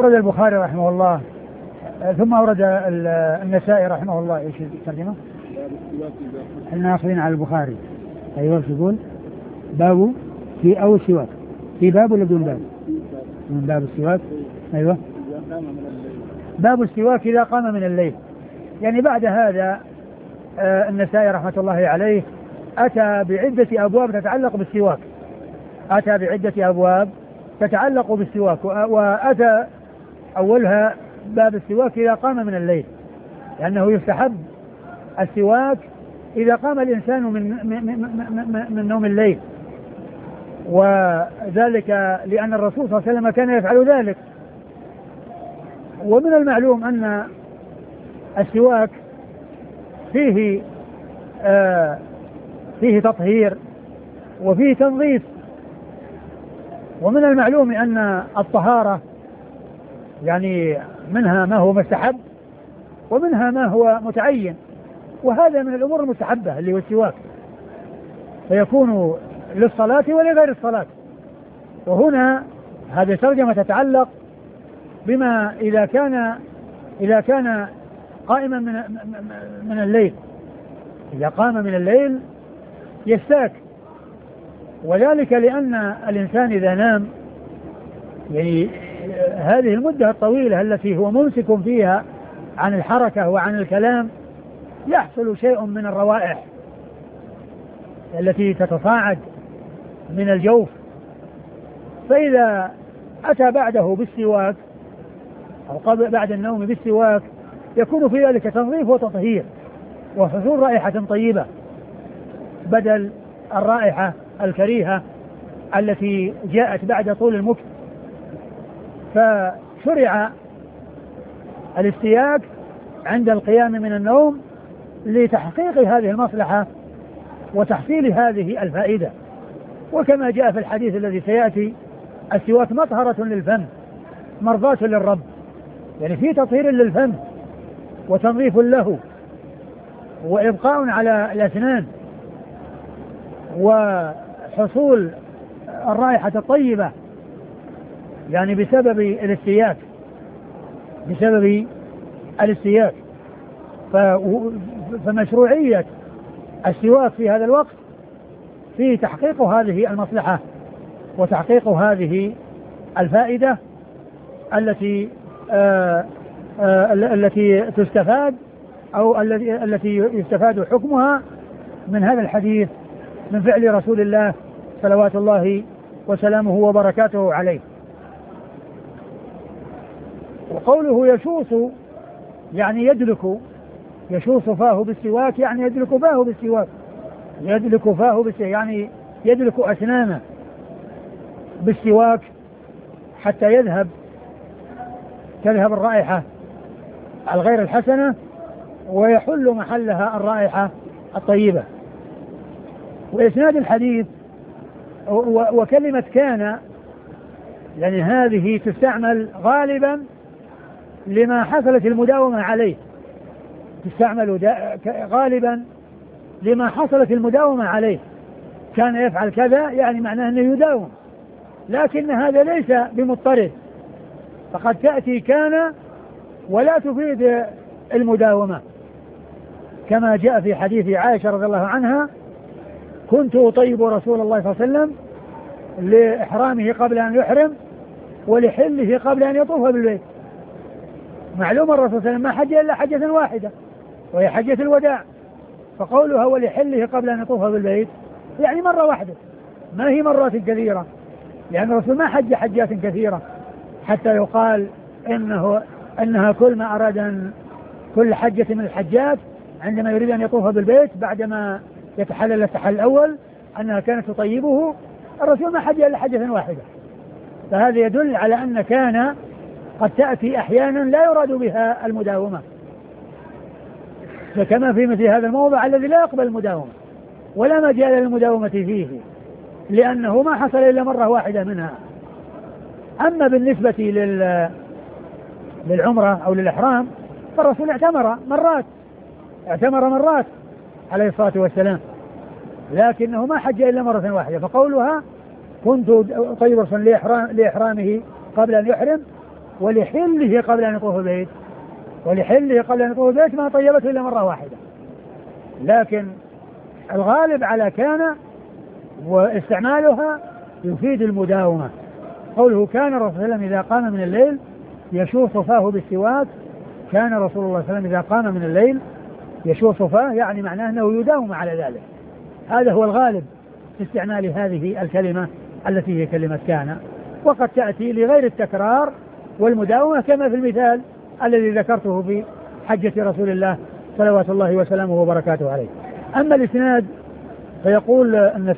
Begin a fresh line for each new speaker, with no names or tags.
أورد البخاري رحمه الله ثم أورد النسائي رحمه الله. إيش الترجمة؟ احنا أخذين على البخاري. أيوة يقول باب في أو السواك، في باب ولا بدون باب؟ من باب السواك. أيوة باب السواك إذا قام من الليل. يعني بعد هذا النسائي رحمة الله عليه أتى بعدة أبواب تتعلق بالسواك، أتى بعدة أبواب تتعلق بالسواك، وأتى أولها باب السواك إذا قام من الليل، لأنه يستحب السواك إذا قام الإنسان من نوم الليل، وذلك لأن الرسول صلى الله عليه وسلم كان يفعل ذلك. ومن المعلوم أن السواك فيه تطهير وفيه تنظيف، ومن المعلوم أن الطهارة يعني منها ما هو مستحب ومنها ما هو متعين، وهذا من الأمور المستحبة اللي هو السواك، فيكون للصلاة ولغير الصلاة. وهنا هذه ترجمة تتعلق بما إذا كان قائما من الليل، إذا قام من الليل يستاك، وذلك لأن الإنسان إذا نام يعني هذه المدة الطويلة التي هو ممسك فيها عن الحركة وعن الكلام يحصل شيء من الروائح التي تتصاعد من الجوف، فإذا أتى بعده بالسواك أو قبل بعد النوم بالسواك يكون في ذلك تنظيف وتطهير وحصول رائحة طيبة بدل الرائحة الكريهة التي جاءت بعد طول المكث. فشرع الاستياك عند القيام من النوم لتحقيق هذه المصلحة وتحصيل هذه الفائدة. وكما جاء في الحديث الذي سيأتي السواك مطهرة للفم مرضاة للرب، يعني في تطهير للفم وتنظيف له وإبقاء على الأسنان وحصول الرائحة الطيبة يعني بسبب الاستياك. فمشروعية السواك في هذا الوقت في تحقيق هذه المصلحة وتحقيق هذه الفائدة التي تستفاد أو التي يستفاد حكمها من هذا الحديث من فعل رسول الله صلوات الله وسلامه وبركاته عليه. وقوله يشوص يعني يدلك، يشوص فاه بالسواك يعني يدلك فاه بالسواك، يدلك فاه بالسواك يعني يدلك أسنانه بالسواك حتى تذهب الرائحة الغير الحسنة ويحل محلها الرائحة الطيبة. وإسناد الحديث وكلمة كان يعني هذه تستعمل غالبا لما حصلت المداومة عليه، تستعمل غالبا لما حصلت المداومة عليه، كان يفعل كذا يعني معناه أنه يداوم، لكن هذا ليس بمضطرد، فقد تأتي كان ولا تفيد المداومة، كما جاء في حديث عائشة رضي الله عنها: كنت أطيب رسول الله صلى الله عليه وسلم لإحرامه قبل أن يحرم ولحله قبل أن يطوف بالبيت. معلوم الرسول صلى الله عليه وسلم ما حج إلا حجة واحدة وهي حجة الوداع، فقولها ولحله قبل أن يطوف بالبيت يعني مرة واحدة ما هي مرات كثيرة، لأن الرسول ما حج حجات كثيرة حتى يقال أنها كل ما أراد أن كل حجة من الحجات عندما يريد أن يطوف بالبيت بعدما يتحلل التحلل الأول أنها كانت تطيبه. الرسول ما حج إلا حجة واحدة، فهذا يدل على أن كان قد تأتي أحيانا لا يراد بها المداومة، فكما في مثل هذا الموضع الذي لا يقبل المداومة ولا مجال للمداومة فيه لأنه ما حصل إلا مرة واحدة منها. أما بالنسبة للعمرة أو للإحرام فالرسول اعتمر مرات عليه الصلاة والسلام، لكنه ما حج إلا مرة واحدة. فقولها كنت طيب رسول لإحرامه قبل أن يحرم ولحله قبل أن يطوف البيت، ولحله قبل أن يطوف البيت ما طيبته إلا مرة واحدة. لكن الغالب على كان واستعمالها يفيد المداومة. قوله كان الرسول صلى الله عليه وسلم إذا قام من الليل يشوف صفاه بالسواك، كان رسول الله صلى الله عليه وسلم إذا قام من الليل يشوف صفاه، يعني معناه أنه يداوم على ذلك. هذا هو الغالب في استعمال هذه الكلمة التي هي كلمة كان، وقد تأتي لغير التكرار والمداومة كما في المثال الذي ذكرته في حجة رسول الله صلوات الله وسلامه وبركاته عليه. أما الإسناد فيقول النسائي